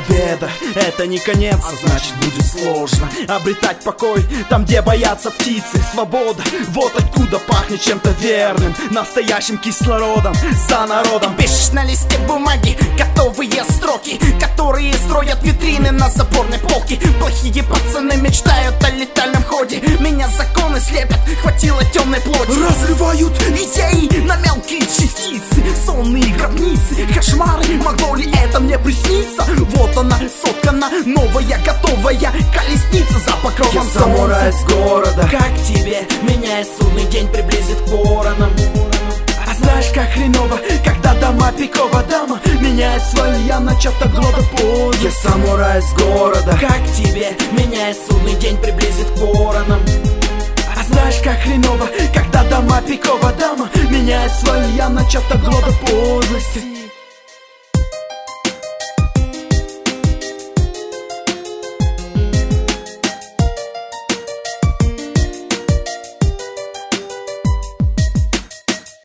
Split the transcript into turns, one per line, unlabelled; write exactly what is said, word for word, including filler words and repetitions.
победа — это не конец, а значит будет сложно обретать покой там, где боятся птицы. Свобода, вот откуда пахнет чем-то верным, настоящим кислородом. За народом
ты пишешь на листе бумаги готовые строки, которые строят витрины на заборной полке. Плохие пацаны мечтают о летальном ходе, меня законы слепят, хватило темной плоти.
разрывают
идеи на мелкие частицы, сонные гробницы, кошмары, могло ли это мне присниться? Вот она, соткана, новая, готовая колесница за покровом
Я
солнца.
самурай с города.
Как тебе меня и судный день приблизит к воронам?
А знаешь, как хреново, когда дома пикова дама меняет своя начата года позже. Я самурай с города.
Как тебе меня и судный день приблизит к воронам?
А знаешь, как хреново, когда дома пикова дама меняет своя начата года подлости.